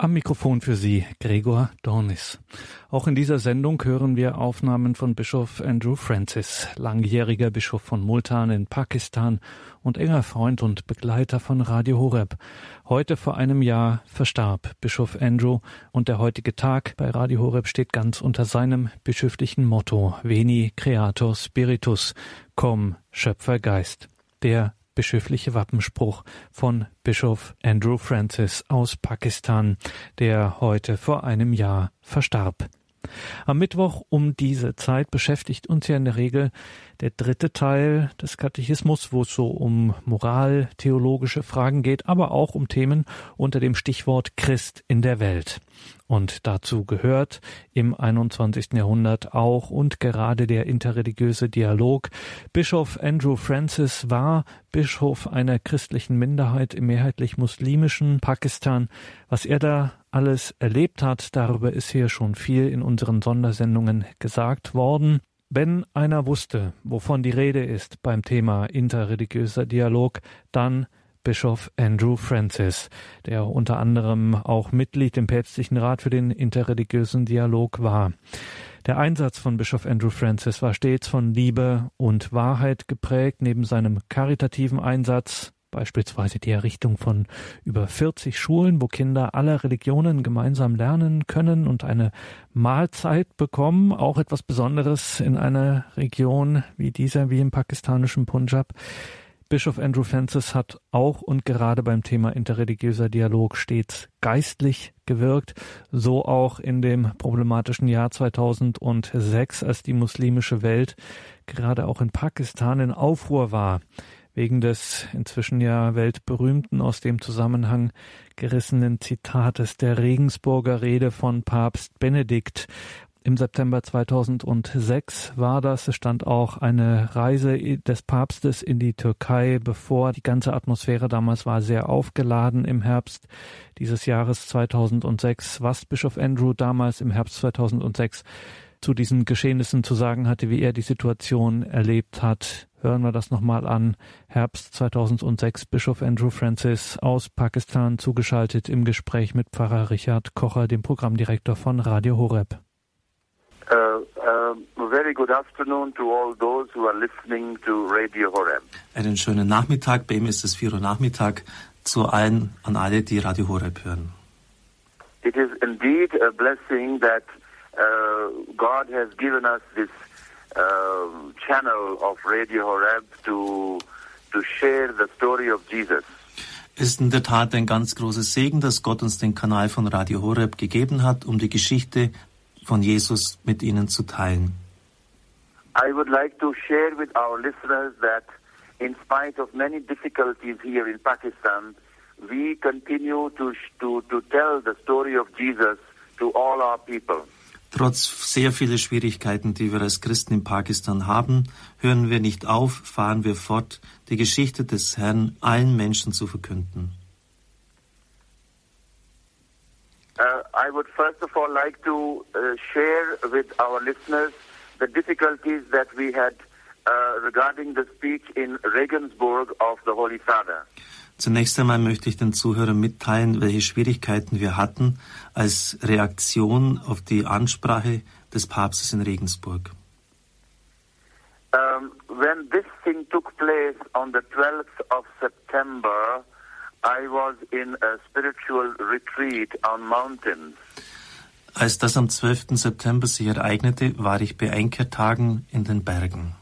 Am Mikrofon für Sie Gregor Dornis. Auch in dieser Sendung hören wir Aufnahmen von Bischof Andrew Francis, langjähriger Bischof von Multan in Pakistan und enger Freund und Begleiter von Radio Horeb. Heute vor einem Jahr verstarb Bischof Andrew und der heutige Tag bei Radio Horeb steht ganz unter seinem bischöflichen Motto Veni Creator Spiritus, komm Schöpfergeist. Der bischöfliche Wappenspruch von Bischof Andrew Francis aus Pakistan, der heute vor einem Jahr verstarb. Am Mittwoch um diese Zeit beschäftigt uns ja in der Regel der dritte Teil des Katechismus, wo es so um moral-theologische Fragen geht, aber auch um Themen unter dem Stichwort Christ in der Welt. Und dazu gehört im 21. Jahrhundert auch und gerade der interreligiöse Dialog. Bischof Andrew Francis war Bischof einer christlichen Minderheit im mehrheitlich muslimischen Pakistan. Was er da alles erlebt hat, darüber ist hier schon viel in unseren Sondersendungen gesagt worden. Wenn einer wusste, wovon die Rede ist beim Thema interreligiöser Dialog, dann Bischof Andrew Francis, der unter anderem auch Mitglied im Päpstlichen Rat für den interreligiösen Dialog war. Der Einsatz von Bischof Andrew Francis war stets von Liebe und Wahrheit geprägt, neben seinem karitativen Einsatz, beispielsweise die Errichtung von über 40 Schulen, wo Kinder aller Religionen gemeinsam lernen können und eine Mahlzeit bekommen, auch etwas Besonderes in einer Region wie dieser, wie im pakistanischen Punjab. Bischof Andrew Francis hat auch und gerade beim Thema interreligiöser Dialog stets geistlich gewirkt, so auch in dem problematischen Jahr 2006, als die muslimische Welt gerade auch in Pakistan in Aufruhr war, wegen des inzwischen ja weltberühmten, aus dem Zusammenhang gerissenen Zitates der Regensburger Rede von Papst Benedikt. Im September 2006 war das. Es stand auch eine Reise des Papstes in die Türkei bevor. Die ganze Atmosphäre damals war sehr aufgeladen im Herbst dieses Jahres 2006. Was Bischof Andrew damals im Herbst 2006 zu diesen Geschehnissen zu sagen hatte, wie er die Situation erlebt hat, hören wir das nochmal an. Herbst 2006, Bischof Andrew Francis aus Pakistan, zugeschaltet im Gespräch mit Pfarrer Richard Kocher, dem Programmdirektor von Radio Horeb. Very good afternoon to all those who are listening to Radio Horeb. Einen schönen Nachmittag, bei ihm ist es 4 Uhr Nachmittag, an alle, die Radio Horeb hören. It is indeed a blessing that God has given us this channel of Radio Horeb to share the story of Jesus. Es ist in der Tat ein ganz großes Segen, dass Gott uns den Kanal von Radio Horeb gegeben hat, um die Geschichte von Jesus mit Ihnen zu teilen. I would like to share with our listeners that in spite of many difficulties here in Pakistan, we continue to tell the story of Jesus to all our people. Trotz sehr vieler Schwierigkeiten, die wir als Christen in Pakistan haben, hören wir nicht auf, fahren wir fort, die Geschichte des Herrn allen Menschen zu verkünden. I would first of all like to share with our listeners the difficulties that we had regarding the speech in Regensburg of the Holy Father. Zunächst einmal möchte ich den Zuhörern mitteilen, welche Schwierigkeiten wir hatten als Reaktion auf die Ansprache des Papstes in Regensburg. When this thing took place on the 12th of September, I was in a spiritual retreat on mountains. Als das am 12. September sich ereignete, war ich bei Einkehrtagen in den Bergen.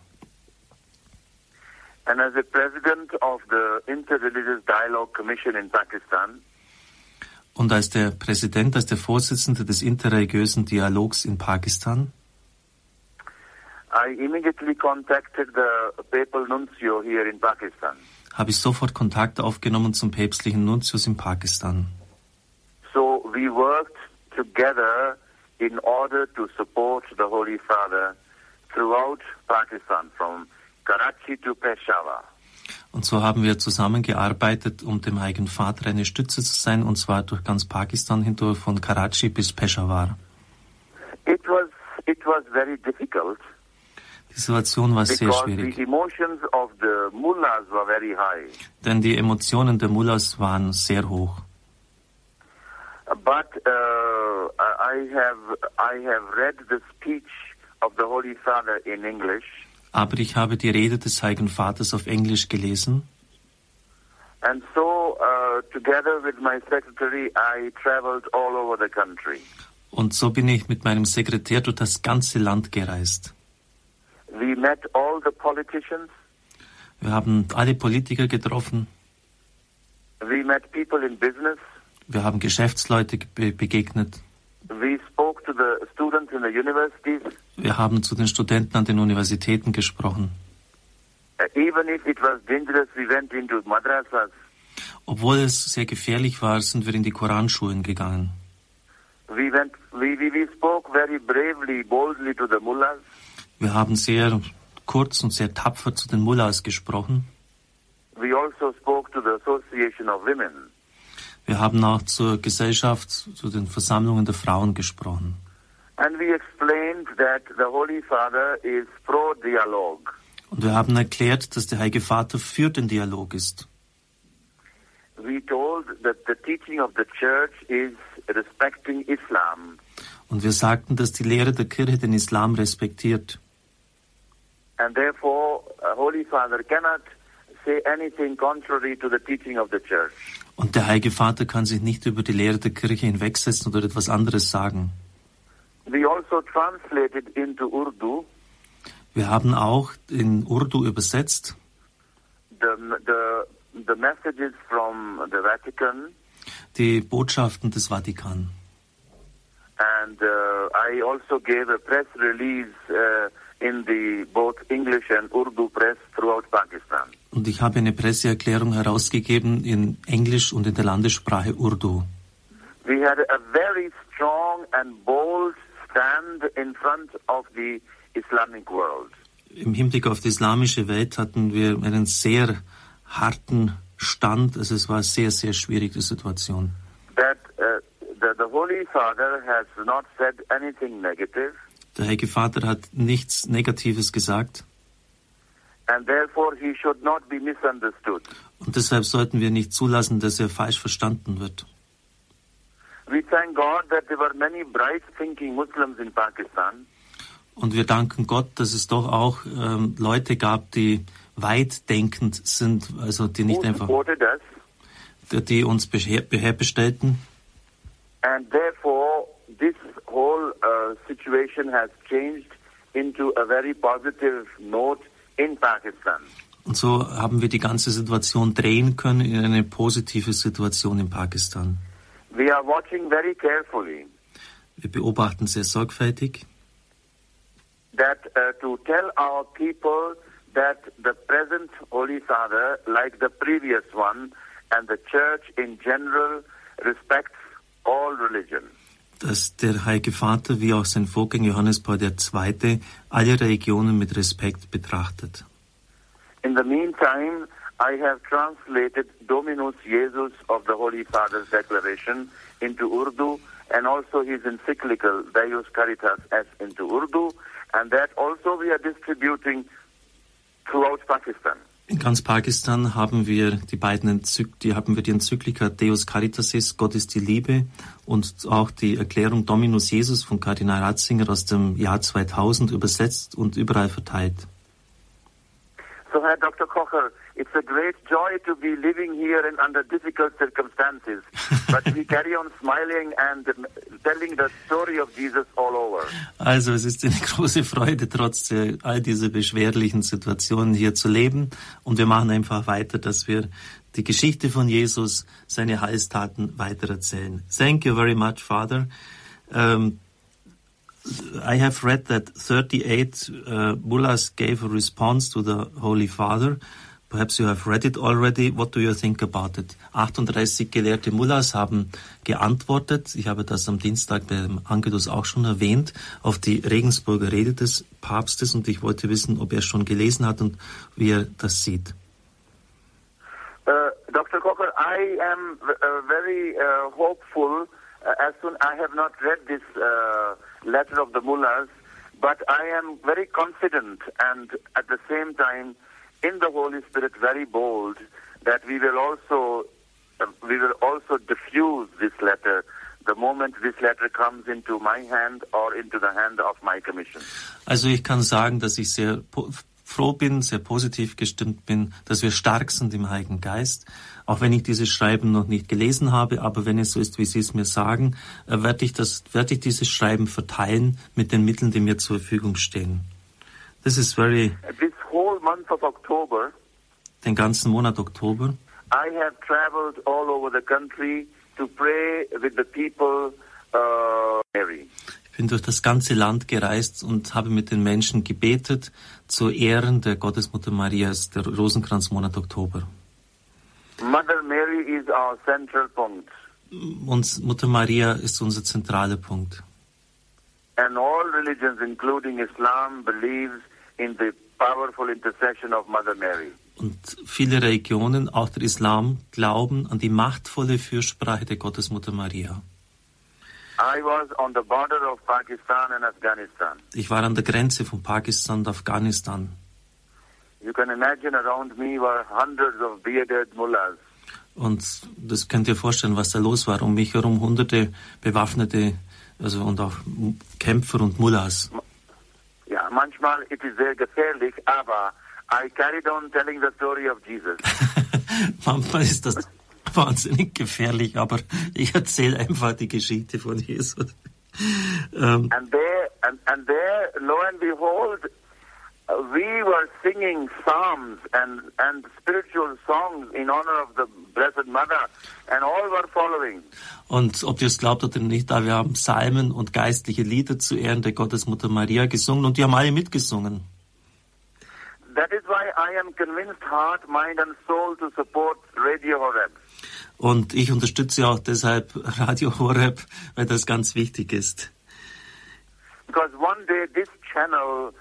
And as a president of the Interreligious Dialogue Commission in Pakistan, und als der Vorsitzende des interreligiösen Dialogs in Pakistan, I immediately contacted the papal nuncio here in Pakistan. Habe ich sofort Kontakt aufgenommen zum päpstlichen Nuntius in Pakistan. So we worked together in order to support the Holy Father throughout Pakistan, from Karachi to Peshawar. Und so haben wir zusammengearbeitet, um dem Heiligen Vater eine Stütze zu sein, und zwar durch ganz Pakistan hindurch, von Karachi bis Peshawar. It was very difficult. Die Situation war sehr schwierig. The emotions of the mullahs were very high. Denn die Emotionen der Mullahs waren sehr hoch. but I have read the speech of the Holy Father in English. Aber ich habe die Rede des Heiligen Vaters auf Englisch gelesen. And so, together with my secretary, I traveled all over the country. Und so bin ich mit meinem Sekretär durch das ganze Land gereist. We met all the politicians. Wir haben alle Politiker getroffen. We met people in business. Wir haben Geschäftsleute begegnet. We spoke to the students in the universities. Wir haben zu den Studenten an den Universitäten gesprochen. Even if it was dangerous, we went into madrasas. Obwohl es sehr gefährlich war, sind wir in die Koranschulen gegangen. We spoke very bravely, boldly to the mullahs. Wir haben sehr kurz und sehr tapfer zu den Mullahs gesprochen. We also spoke to the Association of Women. Wir haben auch zur Gesellschaft, zu den Versammlungen der Frauen gesprochen. And we explained that the Holy Father is pro-dialogue. Und wir haben erklärt, dass der Heilige Vater für den Dialog ist. We told that the teaching of the Church is respecting Islam. Und wir sagten, dass die Lehre der Kirche den Islam respektiert. And therefore, Holy Father cannot say anything contrary to the teaching of the Church. Und der Heilige Vater kann sich nicht über die Lehre der Kirche hinwegsetzen oder etwas anderes sagen. We also translated into Urdu. Wir haben auch in Urdu übersetzt the messages from the Vatican. Die Botschaften des Vatikan. And I also gave a press release in the both English and Urdu press throughout Pakistan. Und ich habe eine Presseerklärung herausgegeben in Englisch und in der Landessprache Urdu. We had a very strong and bold stand in front of the Islamic world. Im Hinblick auf die islamische Welt hatten wir einen sehr harten Stand. Also es war sehr, sehr schwierig, die Situation. That the Holy Father has not said anything negative. Der Heilige Vater hat nichts Negatives gesagt. And therefore he should not be misunderstood. Und deshalb sollten wir nicht zulassen, dass er falsch verstanden wird. We thank God that there were many bright-thinking Muslims in Pakistan. Und wir danken Gott, dass es doch auch Leute gab, die weit denkend sind, also die nicht einfach, die uns bestellten. And therefore, this whole situation has changed into a very positive note in Pakistan. Und so haben wir die ganze Situation drehen können in eine positive Situation in Pakistan. We are watching very carefully. Wir beobachten sehr sorgfältig. That to tell our people that the present Holy Father, like the previous one, and the Church in general, respects all religion. Dass der Heilige Vater, wie auch sein Vorgänger Johannes Paul II., alle Religionen mit Respekt betrachtet. In the meantime, I have translated Dominus Jesus of the Holy Father's declaration into Urdu, and also his encyclical Deus Caritas S into Urdu, and that also we are distributing throughout Pakistan. In ganz Pakistan haben wir die Enzyklika Deus Caritas, Gott ist die Liebe, und auch die Erklärung Dominus Jesus von Kardinal Ratzinger aus dem Jahr 2000 übersetzt und überall verteilt. So, Herr Dr. Kocher, it's a great joy to be living here and under difficult circumstances, but we carry on smiling and telling the story of Jesus all over. Also es ist eine große Freude, trotz all dieser beschwerlichen Situationen hier zu leben, und wir machen einfach weiter, dass wir die Geschichte von Jesus, seine Heilstaten weitererzählen. Thank you very much, Father. I have read that 38 mullahs gave a response to the Holy Father. Perhaps you have read it already. What do you think about it? 38 gelehrte Mullahs haben geantwortet. Ich habe das am Dienstag beim Angelus auch schon erwähnt, auf die Regensburger Rede des Papstes, und ich wollte wissen, ob er schon gelesen hat und wie er das sieht. Dr. Kocher, I am very hopeful. As soon I have not read this letter of the mullahs, but I am very confident and at the same time in the Holy Spirit very bold that we will also diffuse this letter the moment this letter comes into my hand or into the hand of my commission. Also ich kann sagen, dass ich sehr froh bin, sehr positiv gestimmt bin, dass wir stark sind im Heiligen Geist. Auch wenn ich dieses Schreiben noch nicht gelesen habe, aber wenn es so ist, wie Sie es mir sagen, werde ich dieses Schreiben verteilen mit den Mitteln, die mir zur Verfügung stehen. This whole month of October, den ganzen Monat Oktober, I have traveled all over the country to pray with the people, Mary. Ich bin durch das ganze Land gereist und habe mit den Menschen gebetet zu Ehren der Gottesmutter Marias, der Rosenkranzmonat Oktober. Mother Mary is our central point. Und Mutter Maria ist unser zentraler Punkt. And all religions, including Islam, believes in the powerful intercession of Mother Mary. Und viele Religionen, auch der Islam, glauben an die machtvolle Fürsprache der Gottesmutter Maria. I was on the border of Pakistan and Afghanistan. Ich war an der Grenze von Pakistan und Afghanistan. You can imagine around me were hundreds of bearded mullahs. Und das könnt ihr vorstellen, was da los war. Um mich herum hunderte bewaffnete, und auch Kämpfer und Mullahs. Ja, manchmal it is sehr gefährlich, aber I carried on telling the story of Jesus. Manchmal ist das wahnsinnig gefährlich, aber ich erzähle einfach die Geschichte von Jesus. And there, lo and behold, we were singing psalms and spiritual songs in honor of the Blessed Mother, and all were following. Und ob ihr es glaubt oder nicht, wir haben Psalmen und geistliche Lieder zu Ehren der Gottesmutter Maria gesungen und die haben alle mitgesungen. That is why I am convinced, heart, mind and soul, to support Radio Horeb. Und ich unterstütze auch deshalb Radio Horeb, weil das ganz wichtig ist. Because one day this channel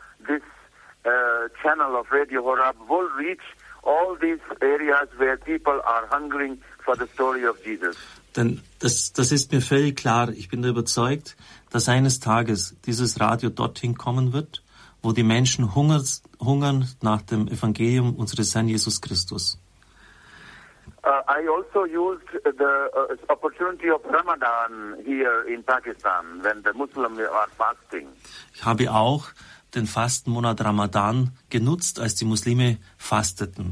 of Radio Horeb will reach all these areas where people are hungering for the story of Jesus. Denn das ist mir völlig klar. Ich bin überzeugt, dass eines Tages dieses Radio dorthin kommen wird, wo die Menschen hungern nach dem Evangelium unseres Herrn Jesus Christus. I also used the opportunity of Ramadan here in Pakistan when the Muslims are fasting. Ich habe auch den Fastenmonat Ramadan genutzt, als die Muslime fasteten.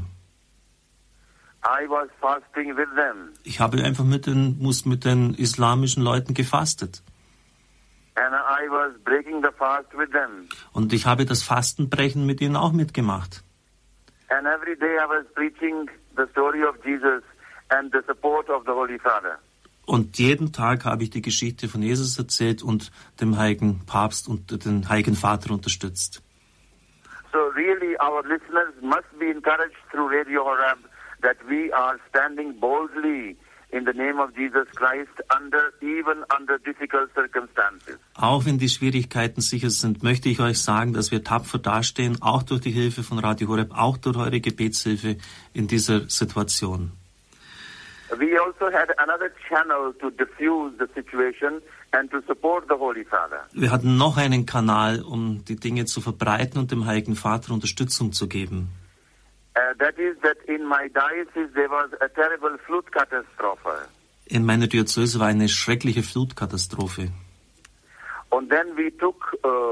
I was fasting with them. Ich habe einfach mit den islamischen Leuten gefastet. And I was breaking the fast with them. Und ich habe das Fastenbrechen mit ihnen auch mitgemacht. And every day I was preaching the story of Jesus and the support of the Holy Father. Und jeden Tag habe ich die Geschichte von Jesus erzählt und dem Heiligen Papst und den Heiligen Vater unterstützt. So really our listeners must be encouraged through Radio Horeb that we are standing boldly in the name of Jesus Christ even under difficult circumstances. Auch wenn die Schwierigkeiten sicher sind, möchte ich euch sagen, dass wir tapfer dastehen, auch durch die Hilfe von Radio Horeb, auch durch eure Gebetshilfe in dieser Situation. We also had another channel to diffuse the situation and to support the Holy Father. Wir hatten noch einen Kanal, um die Dinge zu verbreiten und dem Heiligen Vater Unterstützung zu geben. That is that in my diocese there was a terrible flood catastrophe. In meiner Diözese war eine schreckliche Flutkatastrophe. And then we took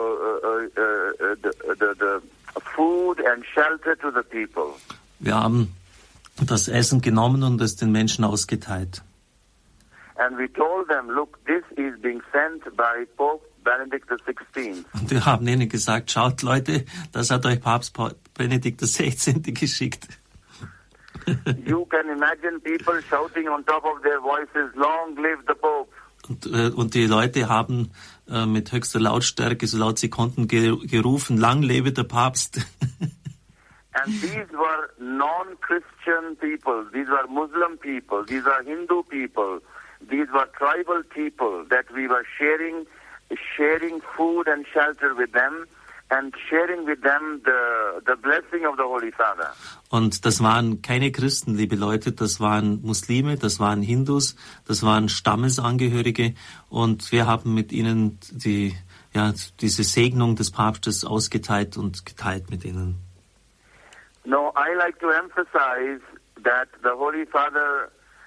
the food and shelter to the people. Wir haben das Essen genommen und es den Menschen ausgeteilt. And we told them, look, this is being sent by Pope Benedict XVI. Und wir haben ihnen gesagt, schaut Leute, das hat euch Papst Benedikt XVI. Geschickt. You can imagine people shouting on top of their voices, long live the Pope. Und die Leute haben mit höchster Lautstärke, so laut sie konnten, gerufen, lang lebe der Papst. And these were non-Christian people, these were Muslim people, these are Hindu people, these were tribal people that we were sharing food and shelter with them and sharing with them the blessing of the Holy Father. Und das waren keine Christen, liebe Leute, das waren Muslime, das waren Hindus, das waren Stammesangehörige und wir haben mit ihnen diese Segnung des Papstes ausgeteilt und geteilt mit ihnen. No, I like to emphasize that the Holy Father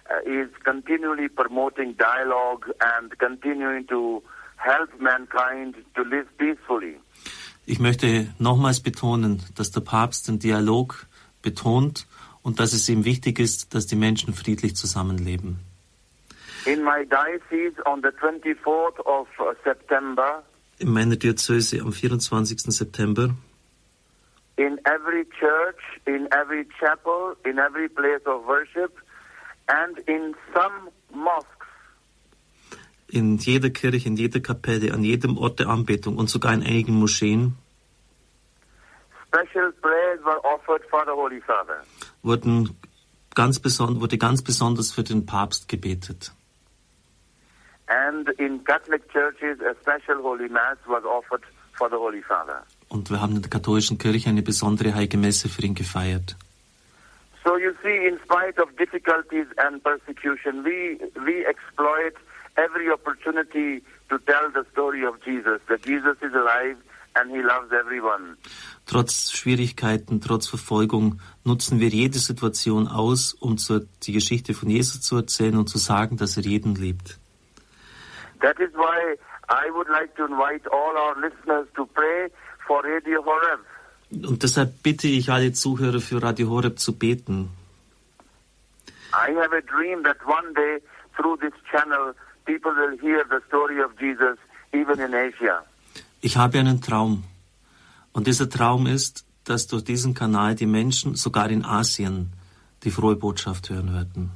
is continually promoting dialogue and continuing to help mankind to live peacefully. Ich möchte nochmals betonen, dass der Papst den Dialog betont und dass es ihm wichtig ist, dass die Menschen friedlich zusammenleben. In my diocese on the 24th of September, in meiner Diözese am 24. September, in every church, in every chapel, in every place of worship, and in some mosques, in jeder Kirche, in jeder Kapelle, an jedem Ort der Anbetung und sogar in einigen Moscheen special prayers were offered for the Holy Father. Wurde ganz besonders für den Papst gebetet. And in Catholic churches, a special Holy Mass was offered for the Holy Father. Und wir haben in der katholischen Kirche eine besondere Heilige Messe für ihn gefeiert. So you see, in spite of difficulties and persecution, we exploit every opportunity to tell the story of Jesus, that Jesus is alive and he loves everyone. Trotz Schwierigkeiten, trotz Verfolgung nutzen wir jede Situation aus, um die Geschichte von Jesus zu erzählen und zu sagen, dass er jeden liebt. That is why I would like to invite all our listeners to pray for Radio Horeb. Und deshalb bitte ich alle Zuhörer für Radio Horeb zu beten. I have a dream that one day through this channel people will hear the story of Jesus even in Asia. Ich habe einen Traum. Und dieser Traum ist, dass durch diesen Kanal die Menschen sogar in Asien die frohe Botschaft hören werden.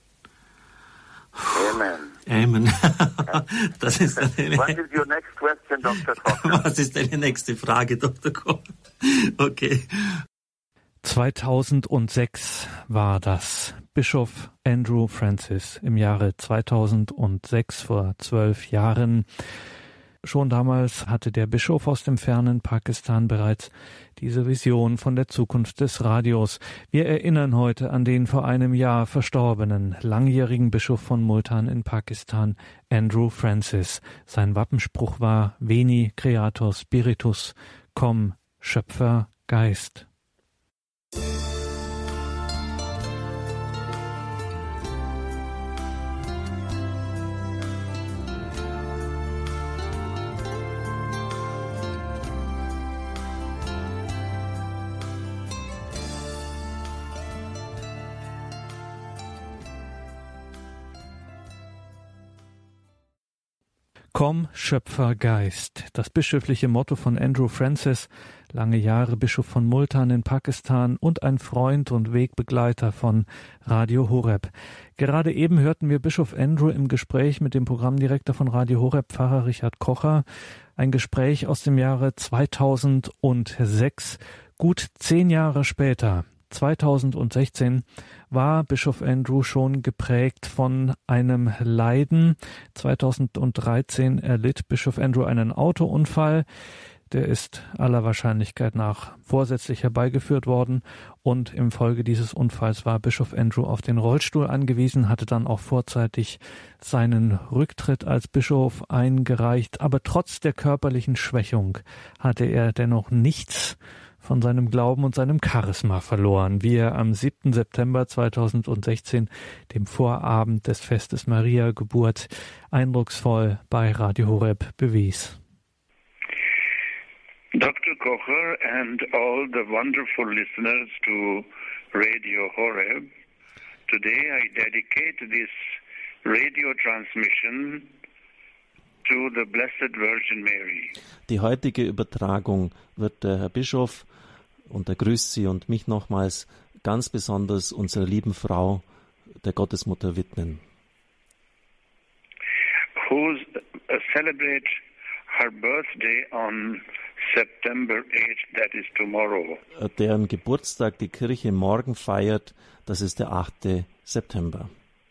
Amen. Amen. Das ist What is your next question, Dr. Koch? Was ist deine nächste Frage, Dr. Koch? Okay. 2006 war das. Bischof Andrew Francis im Jahre 2006, vor 12 Jahren. Schon damals hatte der Bischof aus dem fernen Pakistan bereits diese Vision von der Zukunft des Radios. Wir erinnern heute an den vor einem Jahr verstorbenen, langjährigen Bischof von Multan in Pakistan, Andrew Francis. Sein Wappenspruch war Veni Creator Spiritus, komm, Schöpfer, Geist. Komm, Schöpfergeist, das bischöfliche Motto von Andrew Francis, lange Jahre Bischof von Multan in Pakistan und ein Freund und Wegbegleiter von Radio Horeb. Gerade eben hörten wir Bischof Andrew im Gespräch mit dem Programmdirektor von Radio Horeb, Pfarrer Richard Kocher, ein Gespräch aus dem Jahre 2006, gut 10 Jahre später. 2016 war Bischof Andrew schon geprägt von einem Leiden. 2013 erlitt Bischof Andrew einen Autounfall. Der ist aller Wahrscheinlichkeit nach vorsätzlich herbeigeführt worden. Und im Folge dieses Unfalls war Bischof Andrew auf den Rollstuhl angewiesen, hatte dann auch vorzeitig seinen Rücktritt als Bischof eingereicht. Aber trotz der körperlichen Schwächung hatte er dennoch nichts von seinem Glauben und seinem Charisma verloren, wie er am 7. September 2016, dem Vorabend des Festes Maria Geburt, eindrucksvoll bei Radio Horeb bewies. Dr. Kocher and all the wonderful listeners to Radio Horeb, today I dedicate this radio transmission to the Blessed Virgin Mary. Die heutige Übertragung wird der Herr Bischof, und er grüßt Sie und mich nochmals, ganz besonders unserer lieben Frau, der Gottesmutter, widmen. Who celebrate her birthday on September 8th, that is tomorrow. Deren Geburtstag die Kirche morgen feiert, das ist der 8. September.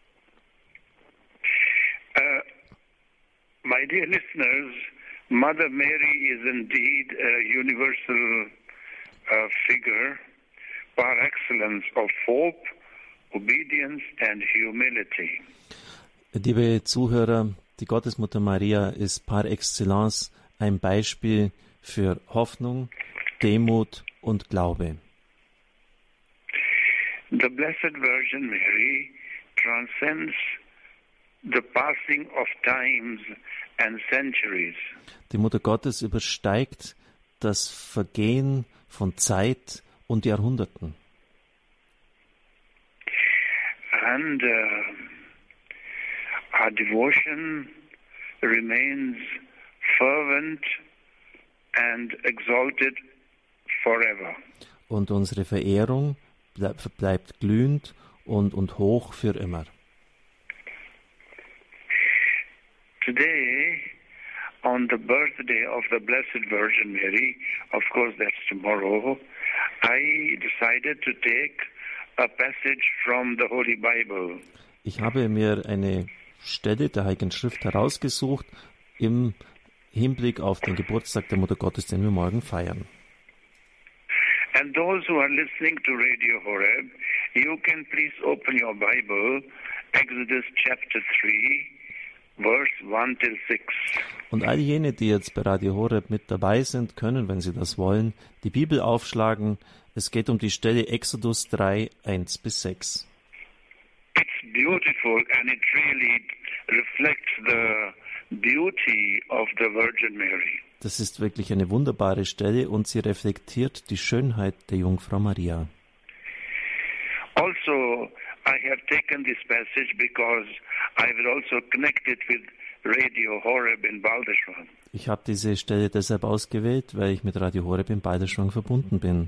My dear listeners, Mother Mary is indeed a universal figure par excellence of hope, obedience and humility. Liebe Zuhörer, die Gottesmutter Maria ist par excellence ein Beispiel für Hoffnung, Demut und Glaube. The Blessed Virgin Mary transcends the passing of times and centuries. Die Mutter Gottes übersteigt das Vergehen von Zeit und Jahrhunderten. And our devotion remains fervent and exalted forever. Und unsere Verehrung bleibt glühend und hoch für immer. Today, on the birthday of the Blessed Virgin Mary, of course that's tomorrow, I decided to take a passage from the Holy Bible. Ich habe mir eine Stelle der Heiligen Schrift herausgesucht im Hinblick auf den Geburtstag der Mutter Gottes, den wir morgen feiern. And those who are listening to Radio Horeb, you can please open your Bible, Exodus chapter 3, verse 1 till 6. Und all jene, die jetzt bei Radio Horeb mit dabei sind, können, wenn sie das wollen, die Bibel aufschlagen. Es geht um die Stelle Exodus 3, 1 bis 6. It's beautiful and it really reflects the beauty of the Virgin Mary. Das ist wirklich eine wunderbare Stelle und sie reflektiert die Schönheit der Jungfrau Maria. Also, I have taken this passage because I will also connect it with Radio Horeb in Balderschwang. Ich habe diese Stelle deshalb ausgewählt, weil ich mit Radio Horeb in Balderschwang verbunden bin.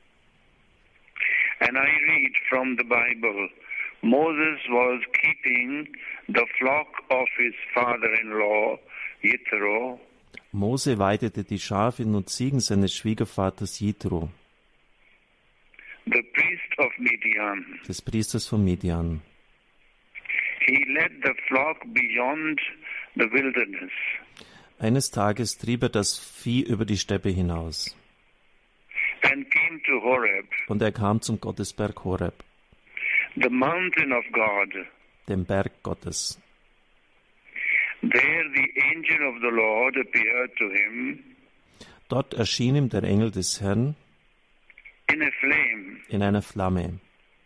And I read from the Bible, Moses was keeping the flock of his father-in-law, Jethro. Mose weidete die Schafe und Ziegen seines Schwiegervaters Jethro, the priest of Midian. des Priesters von Midian. He led the flock beyond the wilderness. Eines Tages trieb er das Vieh über die Steppe hinaus. And came to Horeb, Und er kam zum Gottesberg Horeb, the mountain of God. dem Berg Gottes. There the angel of the Lord appeared to him Dort erschien ihm der Engel des Herrn in a flame, in einer Flamme,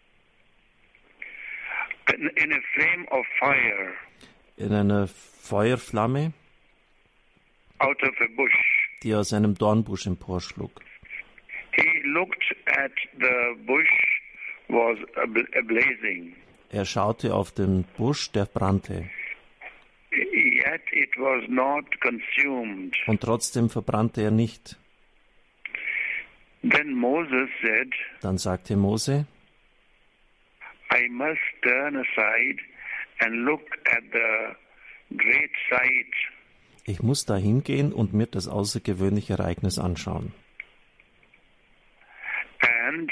in a flame of fire in einer Feuerflamme, out of a bush. die aus einem Dornbusch emporschlug. He looked at the bush was blazing, Er schaute auf den Busch, der brannte, yet it was not consumed. und trotzdem verbrannte er nicht. Then Moses said, Dann sagte Mose, I must turn aside and look at the great sight. ich muss da hingehen und mir das außergewöhnliche Ereignis anschauen. And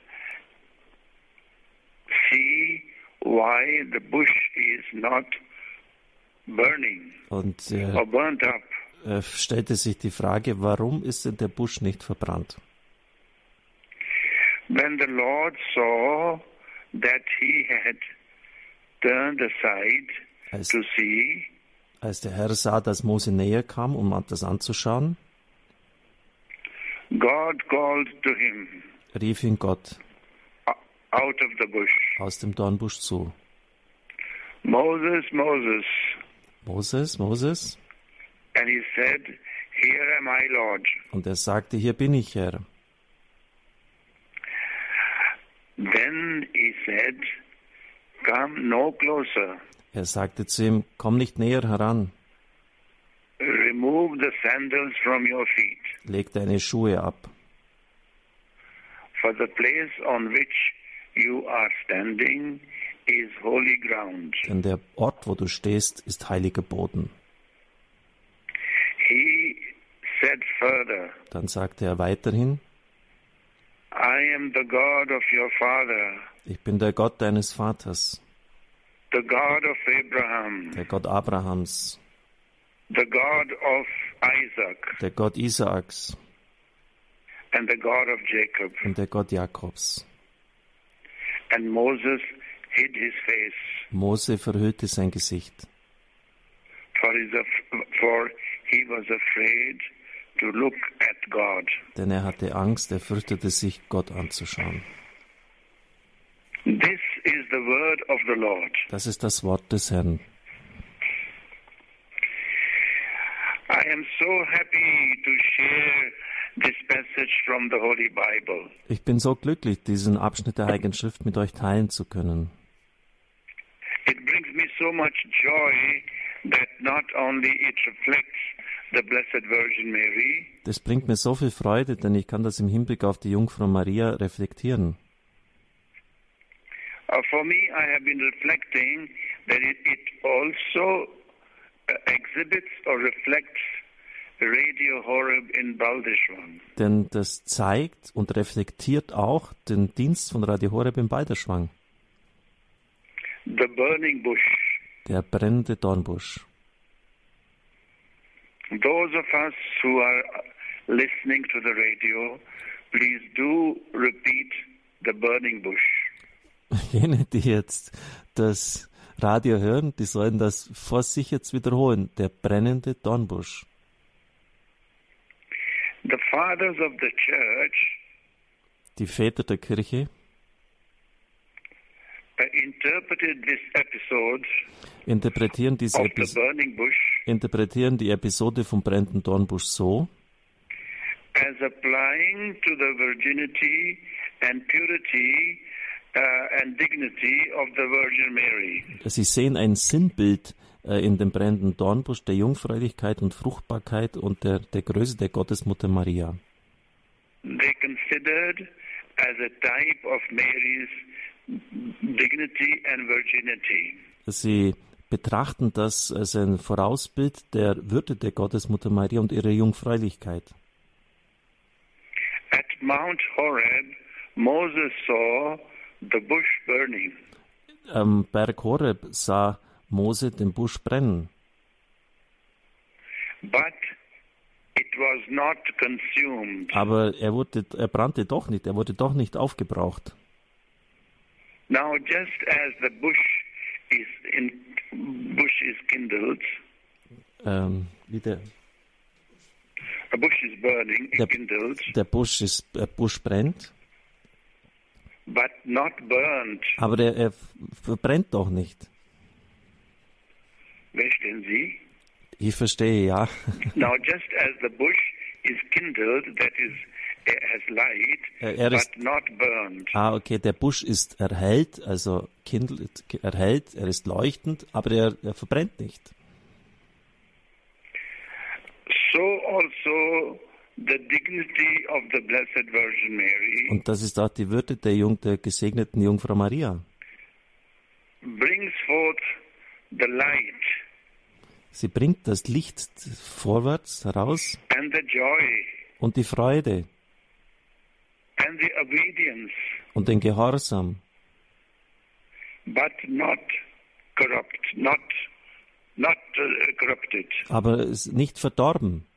see why the bush is not burning Und or burnt up. stellte sich die Frage, warum ist denn der Busch nicht verbrannt? When the Lord saw that he had turned aside Als, to see, als der Herr sah, dass Mose näher kam, um das anzuschauen, God called to him rief ihn Gott out of the bush, aus dem Dornbusch zu. Moses, Moses. Moses, Moses? And he said, Here am I, Lord. Und er sagte, hier bin ich, Herr. Then he said, Come no closer. Er sagte zu ihm, komm nicht näher heran, Remove the sandals from your feet, leg deine Schuhe ab, for the place on which you are standing is holy ground. denn der Ort, wo du stehst, ist heiliger Boden. He said further, Dann sagte er weiterhin, I am the God of your father, ich bin der Gott deines Vaters, the God of Abraham, der Gott Abrahams, the God of Isaac, der Gott Isaaks and the God of Jacob. und der Gott Jakobs. And Moses hid his face, Mose verhüllte sein Gesicht, for he was afraid to look at God. denn er hatte Angst, er fürchtete sich, Gott anzuschauen. This is the word of the Lord. Das ist das Wort des Herrn. I am so happy to share this passage from the Holy Bible. Ich bin so glücklich, diesen Abschnitt der Heiligen Schrift mit euch teilen zu können. It brings me so much joy that not only it reflects the Blessed Virgin Mary, Das bringt mir so viel Freude, denn ich kann das im Hinblick auf die Jungfrau Maria reflektieren. For me, I have been reflecting that it also exhibits or reflects Radio Horeb in Balderschwang. Denn das zeigt und reflektiert auch den Dienst von Radio Horeb in Balderschwang. The burning bush. Der brennende Dornbusch. Those of us who are listening to the radio, please do repeat the burning bush. Jene, die jetzt das Radio hören, die sollen das vor sich jetzt wiederholen. Der brennende Dornbusch. The fathers of the church, Die Väter der Kirche, interpreted this episode interpretieren of the burning bush die Episode vom brennenden Dornbusch so, as applying to the virginity and purity and dignity of the Virgin Mary. Sie sehen ein Sinnbild in dem brennenden Dornbusch der Jungfräulichkeit und Fruchtbarkeit und der Größe der Gottesmutter Maria. They considered as a type of Mary's dignity and virginity. Sie betrachten das als ein Vorausbild der Würde der Gottesmutter Maria und ihrer Jungfräulichkeit. At Mount Horeb, Moses saw the bush burning. Am Berg Horeb sah Mose den Busch brennen, But it was not consumed. aber er brannte doch nicht, er wurde doch nicht aufgebraucht. Now, just as the bush is kindled, a bush is burning, is kindled, Der Busch brennt, but not burnt. aber er verbrennt doch nicht. Verstehen Sie? Ich verstehe, ja. Now, just as the bush is kindled, that is, it has light, Er ist- but not burnt. Okay, der Busch ist erhellt, also erhellt, er ist leuchtend, aber er verbrennt nicht. So also the dignity of the Blessed Virgin Mary Und das ist auch die Würde der gesegneten Jungfrau Maria. brings forth the light Sie bringt das Licht vorwärts heraus and the joy und die Freude and the obedience, und den Gehorsam, but not corrupted. aber es ist nicht verdorben.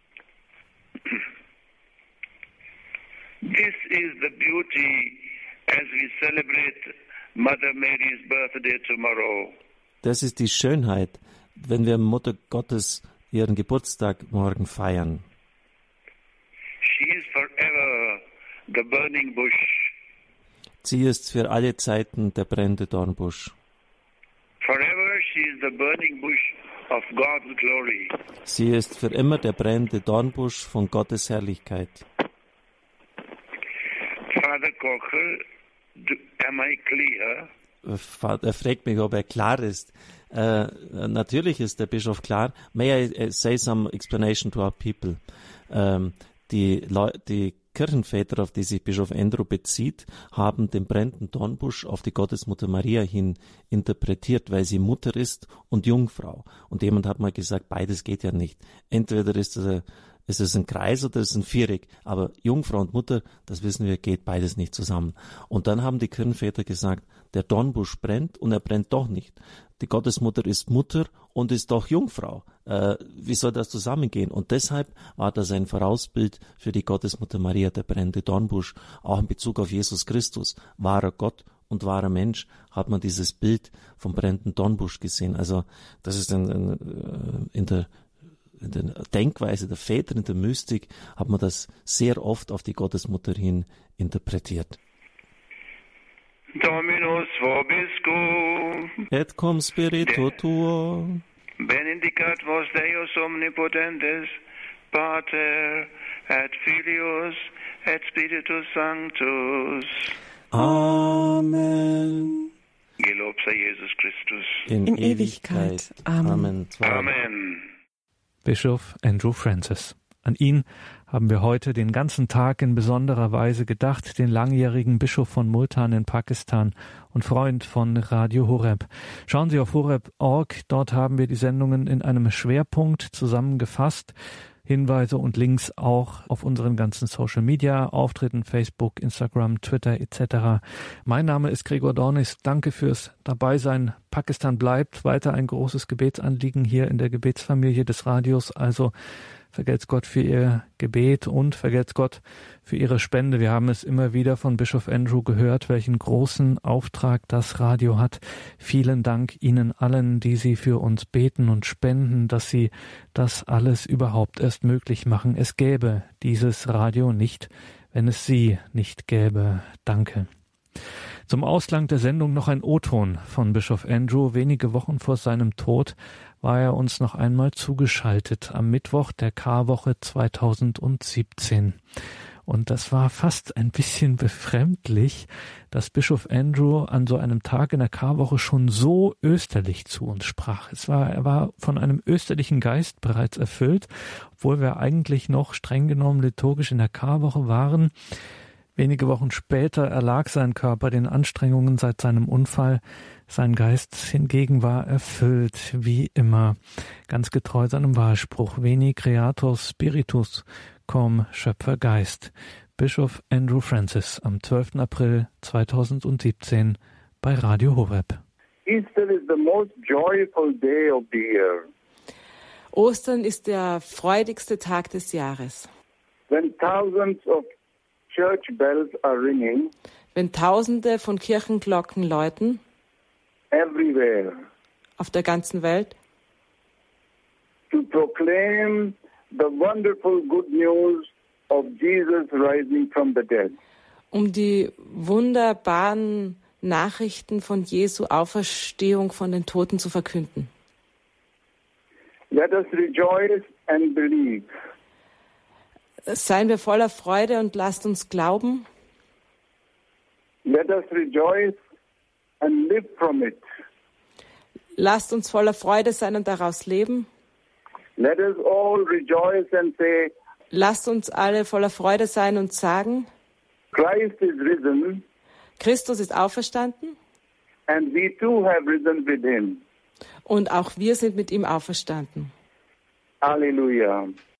This is the beauty as we celebrate Mother Mary's birthday tomorrow. Das ist die Schönheit, wenn wir Mutter Gottes ihren Geburtstag morgen feiern. She is forever the burning bush. Sie ist für alle Zeiten der brennende Dornbusch. Forever she is the burning bush of God's glory. Sie ist für immer der brennende Dornbusch von Gottes Herrlichkeit. Father Kocher, am I clear? Er fragt mich, ob er klar ist. Natürlich ist der Bischof klar. May I say some explanation to our people? Die Kirchenväter, auf die sich Bischof Andrew bezieht, haben den brennenden Dornbusch auf die Gottesmutter Maria hin interpretiert, weil sie Mutter ist und Jungfrau. Und jemand hat mal gesagt, beides geht ja nicht. Entweder ist es ein Kreis oder ist es ein Viereck. Aber Jungfrau und Mutter, das wissen wir, geht beides nicht zusammen. Und dann haben die Kirchenväter gesagt, der Dornbusch brennt und er brennt doch nicht. Die Gottesmutter ist Mutter und ist doch Jungfrau. Wie soll das zusammengehen? Und deshalb war das ein Vorausbild für die Gottesmutter Maria, der brennende Dornbusch, auch in Bezug auf Jesus Christus. Wahrer Gott und wahrer Mensch, hat man dieses Bild vom brennenden Dornbusch gesehen. Also das ist in der Denkweise der Väter, in der Mystik, hat man das sehr oft auf die Gottesmutter hin interpretiert. Dominus vobiscum. Et cum spiritu tuo. Benedicat vos Deus omnipotens, Pater, et Filius, et Spiritus Sanctus. Amen. Gelobt sei Jesus Christus. In Ewigkeit. Amen. Amen. Bischof Andrew Francis. An ihn haben wir heute den ganzen Tag in besonderer Weise gedacht, den langjährigen Bischof von Multan in Pakistan und Freund von Radio Horeb. Schauen Sie auf horeb.org, dort haben wir die Sendungen in einem Schwerpunkt zusammengefasst. Hinweise und Links auch auf unseren ganzen Social-Media-Auftritten, Facebook, Instagram, Twitter etc. Mein Name ist Gregor Dornis. Danke fürs Dabeisein. Pakistan bleibt weiter ein großes Gebetsanliegen hier in der Gebetsfamilie des Radios. Also vergelt's Gott für Ihr Gebet und vergelt's Gott für Ihre Spende. Wir haben es immer wieder von Bischof Andrew gehört, welchen großen Auftrag das Radio hat. Vielen Dank Ihnen allen, die Sie für uns beten und spenden, dass Sie das alles überhaupt erst möglich machen. Es gäbe dieses Radio nicht, wenn es Sie nicht gäbe. Danke. Zum Ausklang der Sendung noch ein O-Ton von Bischof Andrew. Wenige Wochen vor seinem Tod war er uns noch einmal zugeschaltet am Mittwoch der Karwoche 2017. Und das war fast ein bisschen befremdlich, dass Bischof Andrew an so einem Tag in der Karwoche schon so österlich zu uns sprach. Er war von einem österlichen Geist bereits erfüllt, obwohl wir eigentlich noch streng genommen liturgisch in der Karwoche waren. Wenige Wochen später erlag sein Körper den Anstrengungen seit seinem Unfall. Sein Geist hingegen war erfüllt, wie immer, ganz getreu seinem Wahlspruch, Veni Creator Spiritus, komm, Schöpfergeist. Bischof Andrew Francis am 12. April 2017 bei Radio Horeb. Easter is the most joyful day of the year. Ostern ist der freudigste Tag des Jahres. When thousands of church bells are ringing, wenn Tausende von Kirchenglocken läuten, everywhere, auf der ganzen Welt, to proclaim the wonderful good news of Jesus rising from the dead. Um die wunderbaren Nachrichten von Jesu Auferstehung von den Toten zu verkünden. Let us rejoice and believe. Seien wir voller Freude und lasst uns glauben. Let us rejoice and live from it. Lasst uns voller Freude sein und daraus leben. Let us all rejoice and say, lasst uns alle voller Freude sein und sagen, Christ is risen, Christus ist auferstanden, and we too have risen with him. Und auch wir sind mit ihm auferstanden. Halleluja.